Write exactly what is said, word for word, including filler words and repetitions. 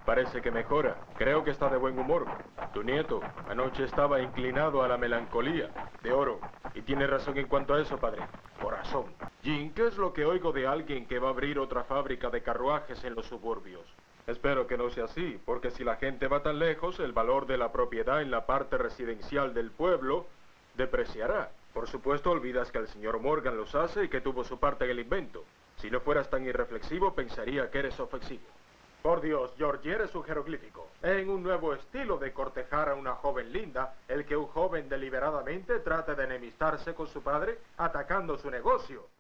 parece que mejora. Creo que está de buen humor. Tu nieto anoche estaba inclinado a la melancolía. De oro. Y tiene razón en cuanto a eso, padre. Corazón. Jim, ¿qué es lo que oigo de alguien que va a abrir otra fábrica de carruajes en los suburbios? Espero que no sea así, porque si la gente va tan lejos, el valor de la propiedad en la parte residencial del pueblo depreciará. Por supuesto, olvidas que el señor Morgan los hace y que tuvo su parte en el invento. Si no fueras tan irreflexivo, pensaría que eres ofensivo. Por Dios, George, eres un jeroglífico. En un nuevo estilo de cortejar a una joven linda, el que un joven deliberadamente trate de enemistarse con su padre atacando su negocio.